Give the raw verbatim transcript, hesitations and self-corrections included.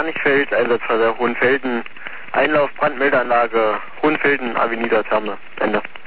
Kranichfeld, Einsatzfall Hohenfelden, Einlauf, Brandmeldeanlage, Hohenfelden, Avenida Therme, Ende.